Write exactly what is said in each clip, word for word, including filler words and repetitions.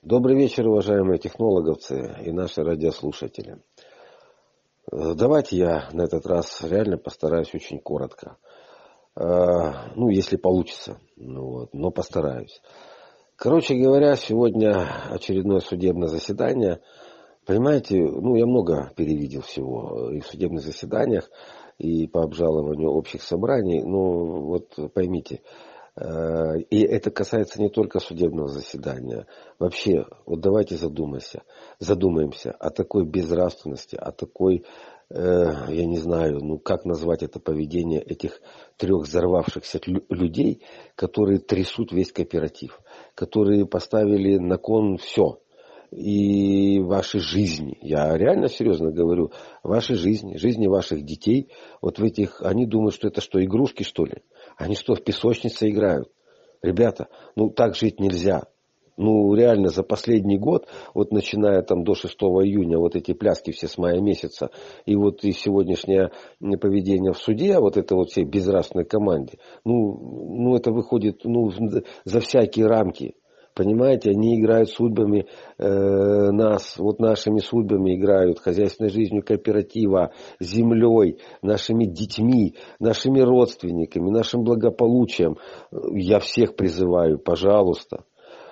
Добрый вечер, уважаемые технологовцы и наши радиослушатели. Давайте я на этот раз реально постараюсь очень коротко. Ну, если получится, ну, вот, но постараюсь. Короче говоря, сегодня очередное судебное заседание. Понимаете, ну, я много перевидел всего и в судебных заседаниях, и по обжалованию общих собраний. Ну, вот поймите, и это касается не только судебного заседания. Вообще, вот давайте задумаемся, задумаемся о такой безнравственности, о такой, э, я не знаю, ну как назвать это поведение этих трех взорвавшихся людей, которые трясут весь кооператив, которые поставили на кон все. И ваши жизни, я реально серьезно говорю, ваши жизни, жизни ваших детей, вот в этих, они думают, что это что, игрушки что ли? Они что, в песочнице играют? Ребята, ну так жить нельзя. Ну реально за последний год, вот начиная там до шестого июня, вот эти пляски все с мая месяца, и вот и сегодняшнее поведение в суде, вот это вот всей безнравственной команде, ну, ну это выходит ну, за всякие рамки. Понимаете, они играют судьбами э, нас, вот нашими судьбами играют, хозяйственной жизнью кооператива, землей, нашими детьми, нашими родственниками, нашим благополучием. Я всех призываю, пожалуйста.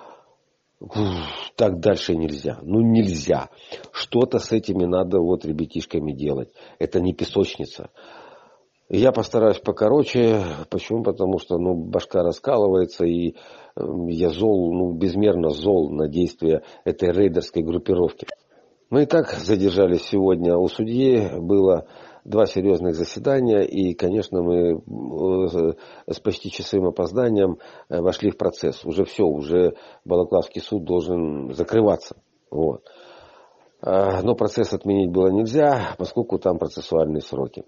Так дальше нельзя. Ну нельзя. Что-то с этими надо вот ребятишками делать. Это не песочница. Я постараюсь покороче. Почему? Потому что ну, башка раскалывается, и я зол, ну, безмерно зол на действия этой рейдерской группировки. Мы и так задержались сегодня у судьи. Было два серьезных заседания. И, конечно, мы с почти часовым опозданием вошли в процесс. Уже все, уже Балаклавский суд должен закрываться. Вот. Но процесс отменить было нельзя, поскольку там процессуальные сроки.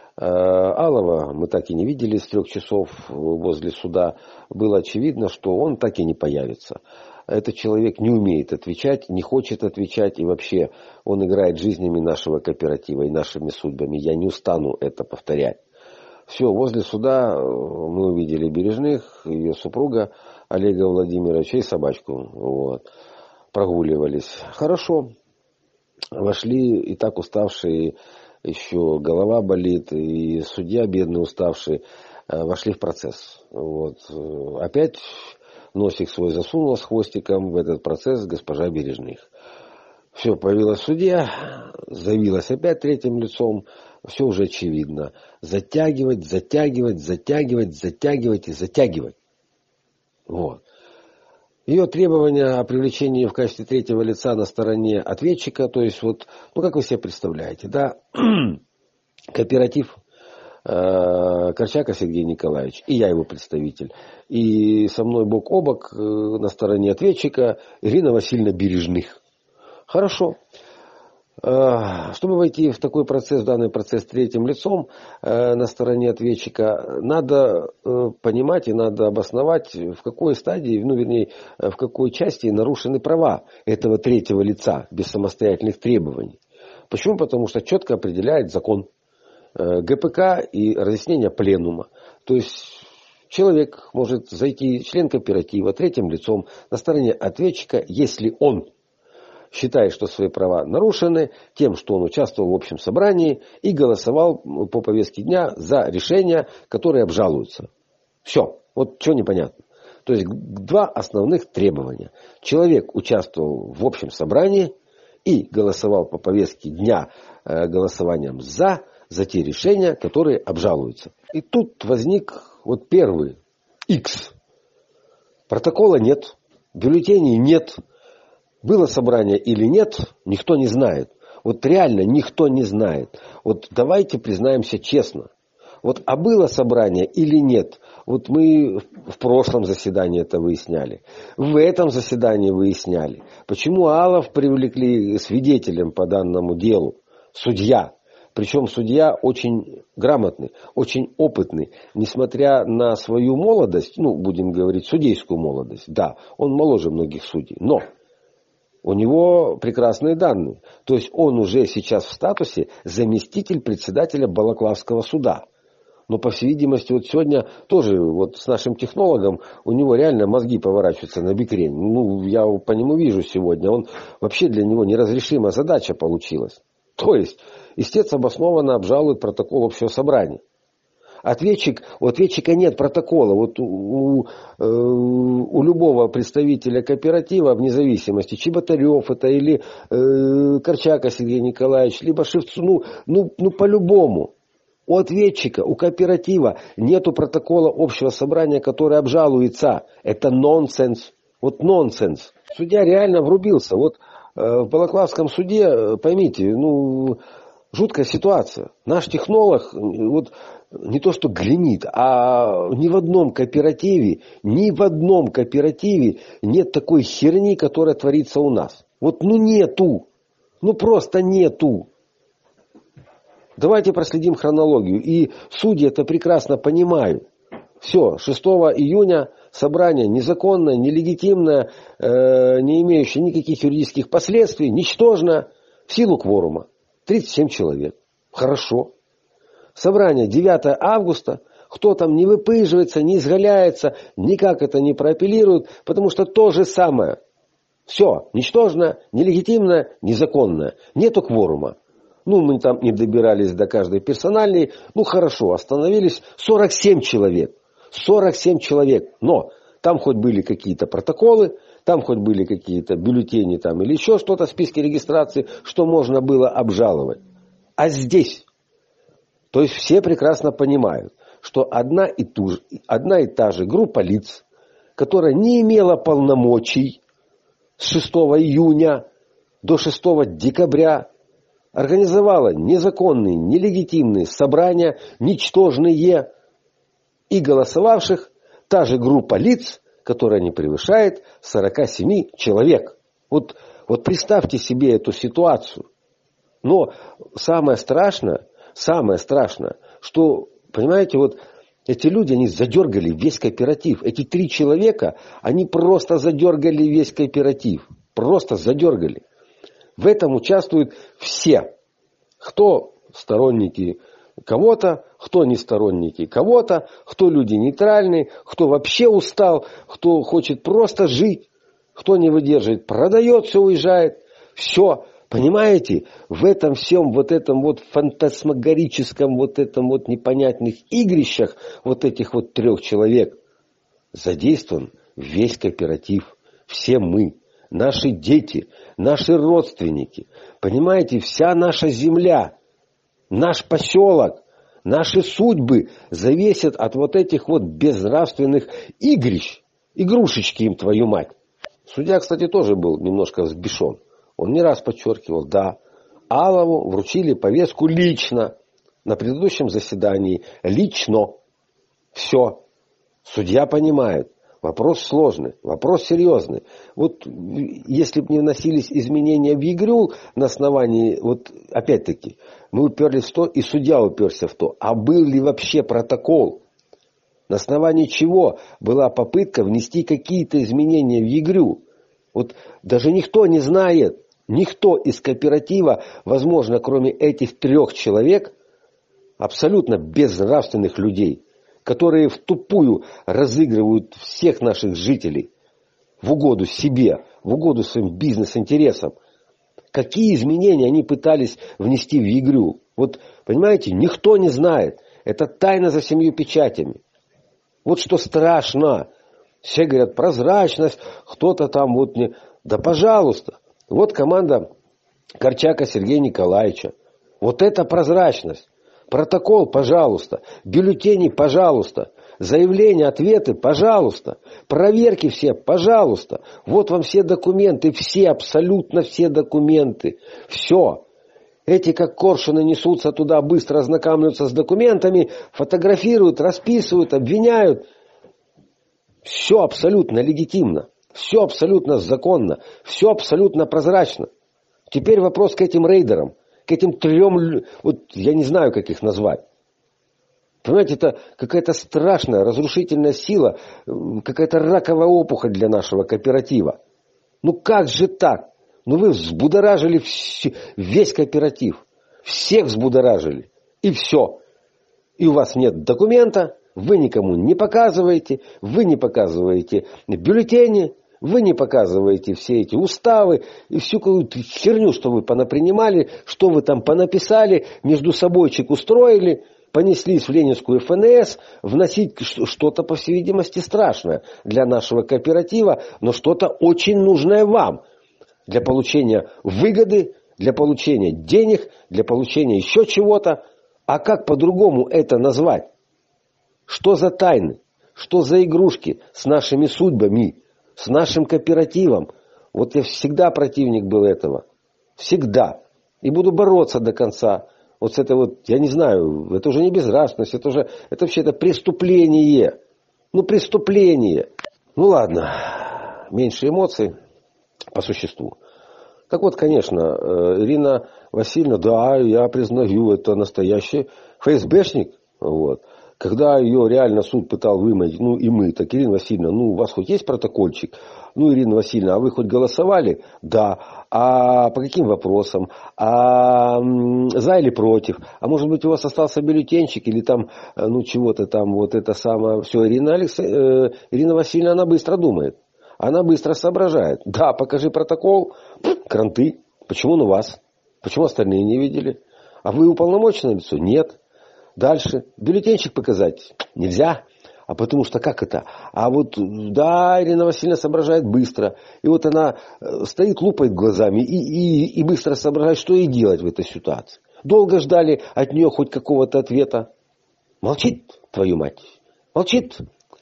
Алова мы так и не видели с трех часов возле суда. Было очевидно, что он так и не появится. Этот человек не умеет отвечать, не хочет отвечать. И вообще он играет жизнями нашего кооператива и нашими судьбами. Я не устану это повторять. Все, возле суда мы увидели Бережных, ее супруга Олега Владимировича и собачку. Вот. Прогуливались. Хорошо. Вошли и так уставшие, еще голова болит, и судья, бедный, уставший, вошли в процесс. Вот. Опять носик свой засунула с хвостиком в этот процесс госпожа Бережных. Все, появилась судья, заявилась опять третьим лицом, все уже очевидно. Затягивать, затягивать, затягивать, затягивать и затягивать. Вот. Ее требования о привлечении в качестве третьего лица на стороне ответчика, то есть вот, ну как вы себе представляете, да, кооператив э, Корчака Сергей Николаевич, и я его представитель, и со мной бок о бок э, на стороне ответчика Ирина Васильевна Бережных. Хорошо. Чтобы войти в такой процесс, в данный процесс третьим лицом э, на стороне ответчика, надо э, понимать и надо обосновать, в какой стадии, ну вернее, в какой части нарушены права этого третьего лица без самостоятельных требований. Почему? Потому что четко определяет закон э, ГПК и разъяснение пленума. То есть человек может зайти, член кооператива, третьим лицом на стороне ответчика, если он считает, что свои права нарушены тем, что он участвовал в общем собрании и голосовал по повестке дня за решения, которые обжалуются. Все. Вот что непонятно. То есть два основных требования. Человек участвовал в общем собрании и голосовал по повестке дня э, голосованием за, за те решения, которые обжалуются. И тут возник вот первый X. Протокола нет, бюллетеней нет. Было собрание или нет, никто не знает. Вот реально никто не знает. Вот давайте признаемся честно. Вот а было собрание или нет? Вот мы в прошлом заседании это выясняли. В этом заседании выясняли. Почему Алов привлекли свидетелем по данному делу? Судья. Причем судья очень грамотный, очень опытный. Несмотря на свою молодость, ну будем говорить судейскую молодость, да, он моложе многих судей. Но у него прекрасные данные. То есть он уже сейчас в статусе заместитель председателя Балаклавского суда. Но, по всей видимости, вот сегодня тоже вот с нашим технологом у него реально мозги поворачиваются на бикрень. Ну, я по нему вижу сегодня, он вообще для него неразрешимая задача получилась. То есть, истец обоснованно обжалует протокол общего собрания. Ответчик, у ответчика нет протокола. Вот у, у, у любого представителя кооператива, вне зависимости, Чеботарев это или э, Корчака Сергей Николаевич, либо Шевцов, ну, ну, ну по-любому. У ответчика, у кооператива нету протокола общего собрания, который обжалуется. Это нонсенс. Вот нонсенс. Судья реально врубился. Вот э, в Балаклавском суде, поймите, ну, жуткая ситуация. Наш технолог, вот, не то что гремит, а ни в одном кооперативе, ни в одном кооперативе нет такой херни, которая творится у нас. Вот ну нету. Ну просто нету. Давайте проследим хронологию. И судьи это прекрасно понимают. Все, шестого июня собрание незаконное, нелегитимное, э, не имеющее никаких юридических последствий, ничтожно, в силу кворума. тридцать семь человек. Хорошо. Собрание девятого августа. Кто там не выпыживается, не изгаляется, никак это не проапеллирует, потому что то же самое. Все, ничтожно, нелегитимно, незаконно. Нету кворума. Ну, мы там не добирались до каждой персональной. Ну, хорошо, остановились сорок семь человек. сорок семь человек. Но там хоть были какие-то протоколы, там хоть были какие-то бюллетени там, или еще что-то в списке регистрации, что можно было обжаловать. А здесь, то есть все прекрасно понимают, что одна и, ту же, одна и та же группа лиц, которая не имела полномочий с шестого июня до шестого декабря, организовала незаконные, нелегитимные собрания, ничтожные, и голосовавших та же группа лиц, которая не превышает сорок семь человек. Вот, вот представьте себе эту ситуацию. Но самое страшное, самое страшное, что, понимаете, вот эти люди, они задергали весь кооператив. Эти три человека, они просто задергали весь кооператив. Просто задергали. В этом участвуют все. Кто сторонники кого-то, кто не сторонники кого-то, кто люди нейтральные, кто вообще устал, кто хочет просто жить, кто не выдерживает, продает все, уезжает. Все. Понимаете, в этом всем вот этом вот фантасмагорическом, вот этом вот непонятных игрищах вот этих вот трех человек задействован весь кооператив. Все мы. Наши дети, наши родственники, понимаете, вся наша земля, наш поселок, наши судьбы зависят от вот этих вот безнравственных игрищ, игрушечки им, твою мать. Судья, кстати, тоже был немножко взбешен. Он не раз подчеркивал, да, Алову вручили повестку лично на предыдущем заседании, лично. Все, судья понимает. Вопрос сложный, вопрос серьезный. Вот если бы не вносились изменения в ЕГРЮЛ на основании, вот опять-таки, мы уперлись в то, и судья уперся в то, а был ли вообще протокол, на основании чего была попытка внести какие-то изменения в ЕГРЮЛ. Вот даже никто не знает, никто из кооператива, возможно, кроме этих трех человек, абсолютно безнравственных людей, которые втупую разыгрывают всех наших жителей в угоду себе, в угоду своим бизнес-интересам. Какие изменения они пытались внести в ЕГРЮЛ? Вот, понимаете, никто не знает. Это тайна за семью печатями. Вот что страшно. Все говорят, прозрачность, кто-то там вот не... Да пожалуйста. Вот команда Корчака Сергея Николаевича. Вот это прозрачность. Протокол, пожалуйста. Бюллетени, пожалуйста. Заявления, ответы, пожалуйста. Проверки все, пожалуйста. Вот вам все документы, все, абсолютно все документы. Все. Эти, как коршуны, несутся туда, быстро ознакомливаются с документами, фотографируют, расписывают, обвиняют. Все абсолютно легитимно. Все абсолютно законно. Все абсолютно прозрачно. Теперь вопрос к этим рейдерам. К этим трем, вот я не знаю, как их назвать. Понимаете, это какая-то страшная, разрушительная сила, какая-то раковая опухоль для нашего кооператива. Ну как же так? Ну вы взбудоражили весь кооператив. Всех взбудоражили. И все. и у вас нет документа, вы никому не показываете, вы не показываете бюллетени, вы не показываете все эти уставы и всю какую-то херню, что вы понапринимали, что вы там понаписали, между собойчик устроили, понеслись в Ленинскую эф эн эс, вносить что-то, по всей видимости, страшное для нашего кооператива, но что-то очень нужное вам для получения выгоды, для получения денег, для получения еще чего-то. А как по-другому это назвать? Что за тайны? Что за игрушки с нашими судьбами? С нашим кооперативом. Вот я всегда противник был этого. Всегда. И буду бороться до конца. Вот с этой вот, я не знаю, это уже не безнравственность, это уже, это вообще это преступление. Ну, преступление. Ну, ладно. Меньше эмоций по существу. Так вот, конечно, Ирина Васильевна, да, я признаю, это настоящий эф эс бэшник. Вот. Когда ее реально суд пытал вымыть, ну и мы, так, Ирина Васильевна, ну у вас хоть есть протокольчик? Ну, Ирина Васильевна, а вы хоть голосовали? Да. А по каким вопросам? А за или против? А может быть у вас остался бюллетенчик или там, ну чего-то там, вот это самое. Все, Ирина, Алекс... э, Ирина Васильевна, она быстро думает. Она быстро соображает. Да, покажи протокол, кранты. Почему на вас? Почему остальные не видели? А вы уполномоченное лицо? Нет. Дальше. Бюллетенчик показать? Нельзя. А потому что как это? А вот, да, Ирина Васильевна соображает быстро. И вот она стоит, лупает глазами и, и, и быстро соображает, что ей делать в этой ситуации. Долго ждали от нее хоть какого-то ответа. Молчит, твою мать. Молчит.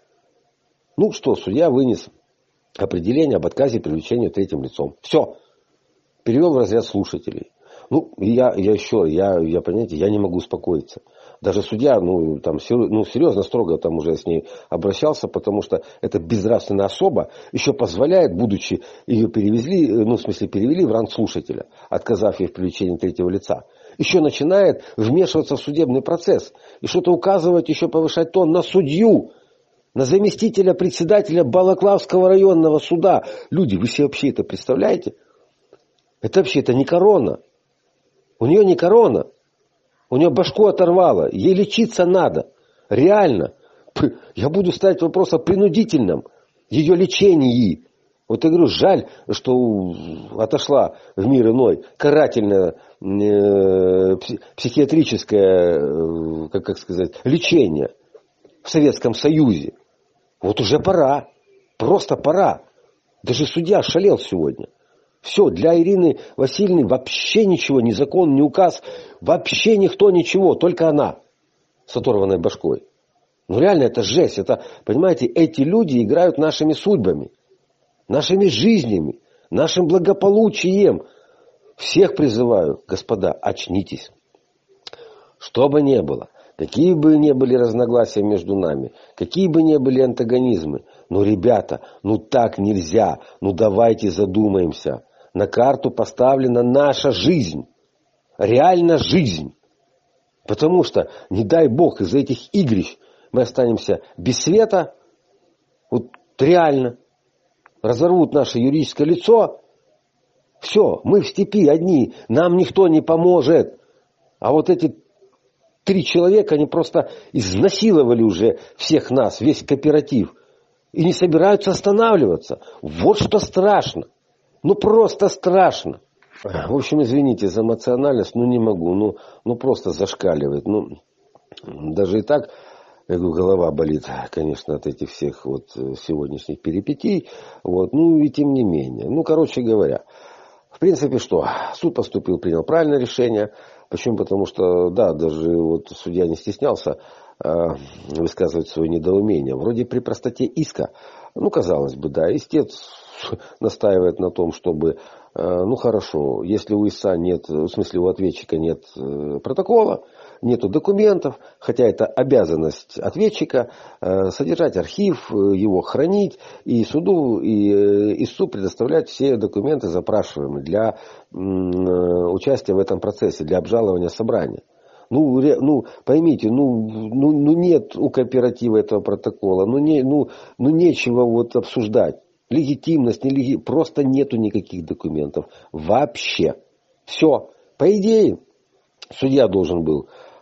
Ну что, судья вынес определение об отказе привлечения третьим лицом. Все. Перевел в разряд слушателей. Ну, я, я еще, я, я, понимаете, я не могу успокоиться. Даже судья, ну, там, ну, серьезно, строго там уже с ней обращался, потому что эта безнравственная особа еще позволяет, будучи, ее перевезли, ну, в смысле, перевели в ранг слушателя, отказав ей в привлечении третьего лица, еще начинает вмешиваться в судебный процесс и что-то указывать, еще повышать тон на судью, на заместителя председателя Балаклавского районного суда. Люди, вы себе вообще это представляете? Это вообще, это не корона. У нее не корона. У нее башку оторвало. Ей лечиться надо. Реально. Я буду ставить вопрос о принудительном ее лечении. Вот я говорю, жаль, что отошла в мир иной карательное э, психиатрическое, э, как, как сказать, лечение в Советском Союзе. Вот уже пора. Просто пора. Даже судья шалел сегодня. Все, для Ирины Васильевны вообще ничего, ни закон, ни указ, вообще никто ничего, только она с оторванной башкой. Ну реально, это жесть. Это, понимаете, эти люди играют нашими судьбами, нашими жизнями, нашим благополучием. Всех призываю, господа, очнитесь. Что бы ни было, какие бы ни были разногласия между нами, какие бы ни были антагонизмы, ну, ребята, ну так нельзя, ну давайте задумаемся. На карту поставлена наша жизнь. Реально жизнь. Потому что, не дай бог, из-за этих игрищ мы останемся без света. Вот реально. Разорвут наше юридическое лицо. Все, мы в степи одни. Нам никто не поможет. А вот эти три человека, они просто изнасиловали уже всех нас, весь кооператив. И не собираются останавливаться. Вот что страшно. Ну, просто страшно. В общем, извините за эмоциональность, ну, не могу. Ну, ну просто зашкаливает. Ну, даже и так, я говорю, голова болит, конечно, от этих всех вот сегодняшних перипетий. Вот, ну, и тем не менее. Ну, короче говоря, в принципе, что? Суд поступил, принял правильное решение. Почему? Потому что, да, даже вот судья не стеснялся э, высказывать свое недоумение. Вроде при простоте иска, ну, казалось бы, да, истец настаивает на том, чтобы, ну хорошо, если у истца нет, в смысле у ответчика нет протокола, нету документов, хотя это обязанность ответчика, содержать архив, его хранить и суду, и истцу предоставлять все документы запрашиваемые для участия в этом процессе, для обжалования собрания. Ну, ну, поймите, ну, ну, ну нет у кооператива этого протокола, ну, не, ну, ну нечего вот обсуждать. Легитимность, нелеги... просто нету никаких документов. Вообще. Все. По идее, судья должен был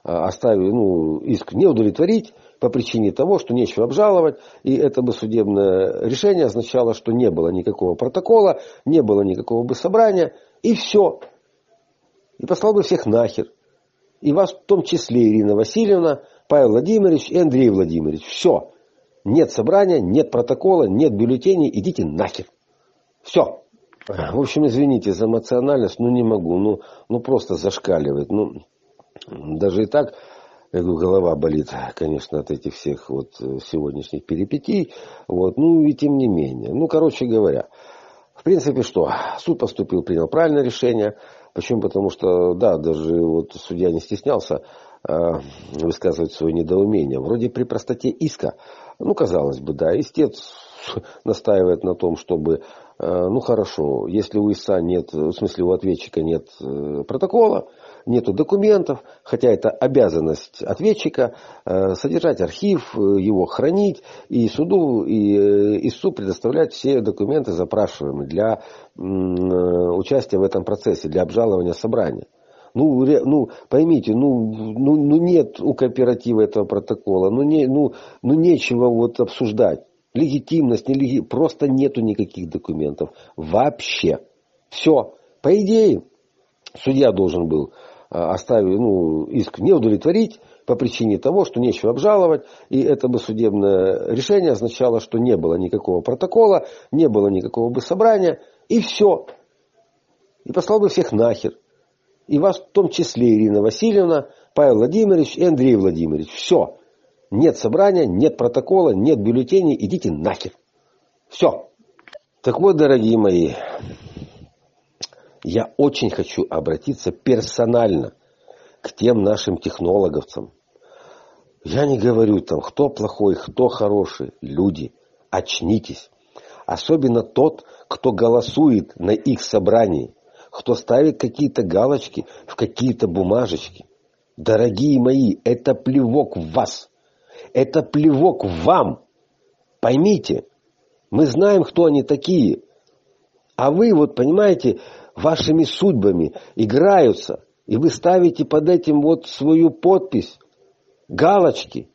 оставили, ну, иск не удовлетворить по причине того, что нечего обжаловать, и это бы судебное решение означало, что не было никакого протокола, не было никакого бы собрания, и все. И послал бы всех нахер. И вас в том числе, Ирина Васильевна, Павел Владимирович и Андрей Владимирович. Все. Нет собрания, нет протокола, нет бюллетеней, идите нахер. Все. В общем, извините за эмоциональность, ну не могу, ну, ну просто зашкаливает. Ну, даже и так я говорю, голова болит, конечно, от этих всех вот сегодняшних перипетий. Вот, ну и тем не менее. Ну, короче говоря, в принципе, что? Суд поступил, принял правильное решение. Почему? Потому что, да, даже вот судья не стеснялся э, высказывать свое недоумение. Вроде при простоте иска, ну, казалось бы, да, истец настаивает на том, чтобы, э, ну, хорошо, если у истца нет, в смысле у ответчика нет э, протокола, нету документов, хотя это обязанность ответчика, э, содержать архив, его хранить и суду, и э, истцу предоставлять все документы запрашиваемые для э, участия в этом процессе, для обжалования собрания. Ну, ре, ну поймите, ну, ну, ну нет у кооператива этого протокола, ну, не, ну, ну нечего вот обсуждать. Легитимность, нелегитимность, просто нету никаких документов. Вообще. Все. По идее, судья должен был оставить, ну, иск не удовлетворить по причине того, что нечего обжаловать. И это бы судебное решение означало, что не было никакого протокола, не было никакого бы собрания. И все. И послал бы всех нахер. И вас в том числе, Ирина Васильевна, Павел Владимирович и Андрей Владимирович. Все. Нет собрания, нет протокола, нет бюллетеней, идите нахер. Все. Так вот, дорогие мои, я очень хочу обратиться персонально к тем нашим технологовцам. Я не говорю там, кто плохой, кто хороший. Люди, очнитесь. Особенно тот, кто голосует на их собрании, кто ставит какие-то галочки в какие-то бумажечки. Дорогие мои, это плевок в вас. Это плевок вам. Поймите, мы знаем, кто они такие. А вы, вот понимаете, вашими судьбами играются. И вы ставите под этим вот свою подпись, галочки.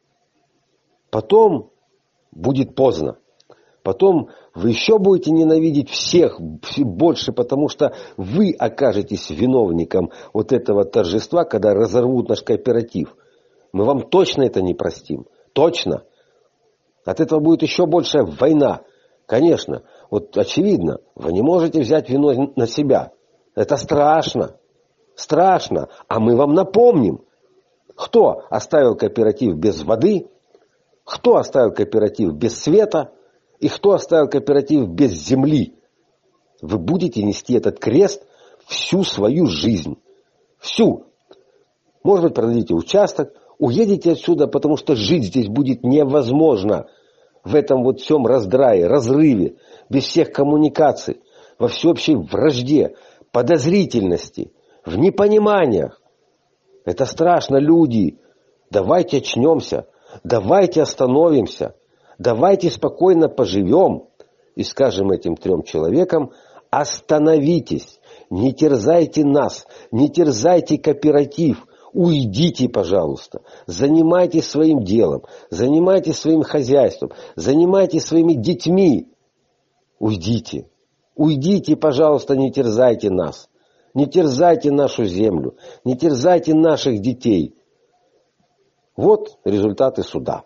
Потом будет поздно. Потом вы еще будете ненавидеть всех больше, потому что вы окажетесь виновником вот этого торжества, когда разорвут наш кооператив. Мы вам точно это не простим. Точно. От этого будет еще большая война. Конечно, вот очевидно, вы не можете взять вину на себя. Это страшно. Страшно. А мы вам напомним, кто оставил кооператив без воды, кто оставил кооператив без света и кто оставил кооператив без земли. Вы будете нести этот крест всю свою жизнь. Всю. Может быть, продадите участок, уедете отсюда, потому что жить здесь будет невозможно. В этом вот всем раздрае, разрыве, без всех коммуникаций, во всеобщей вражде, подозрительности, в непониманиях. Это страшно, люди. Давайте очнемся, давайте остановимся, давайте спокойно поживем и скажем этим трем человекам: остановитесь, не терзайте нас, не терзайте кооператив. Уйдите, пожалуйста, занимайтесь своим делом, занимайтесь своим хозяйством, занимайтесь своими детьми. Уйдите, уйдите, пожалуйста, не терзайте нас, не терзайте нашу землю, не терзайте наших детей. Вот результаты суда.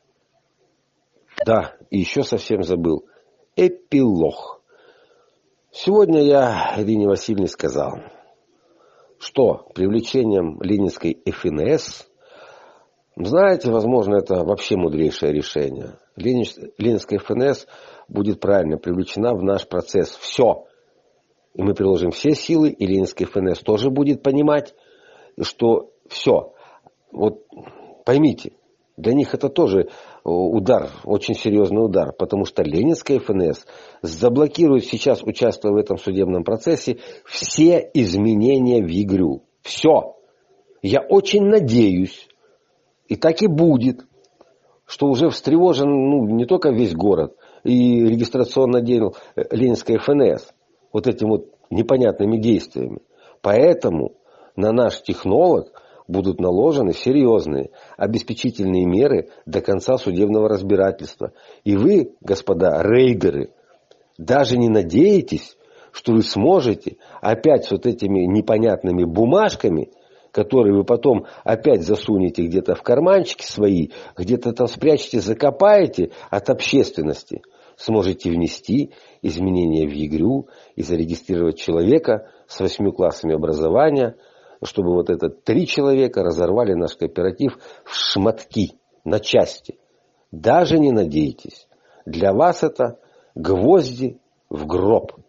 Да, и еще совсем забыл. Эпилог. Сегодня я Ирине Васильевне сказал, что привлечением ленинской эф эн эс, знаете, возможно, это вообще мудрейшее решение. Ленинская эф эн эс будет правильно привлечена в наш процесс. Все. И мы приложим все силы, и ленинская эф эн эс тоже будет понимать, что все. Вот поймите, для них это тоже удар, очень серьезный удар, потому что ленинская эф эн эс заблокирует сейчас, участвуя в этом судебном процессе, все изменения в ЕГРЮ. Все. Я очень надеюсь, и так и будет, что уже встревожен ну, не только весь город и регистрационный отдел ленинской эф эн эс вот этими вот непонятными действиями. Поэтому на наш технолог будут наложены серьезные обеспечительные меры до конца судебного разбирательства. И вы, господа рейдеры, даже не надеетесь, что вы сможете опять с вот этими непонятными бумажками, которые вы потом опять засунете где-то в карманчики свои, где-то там спрячете, закопаете от общественности, сможете внести изменения в ЕГРЮ и зарегистрировать человека с восьмью классами образования, чтобы вот это три человека разорвали наш кооператив в шматки, на части. Даже не надейтесь. Для вас это гвозди в гроб.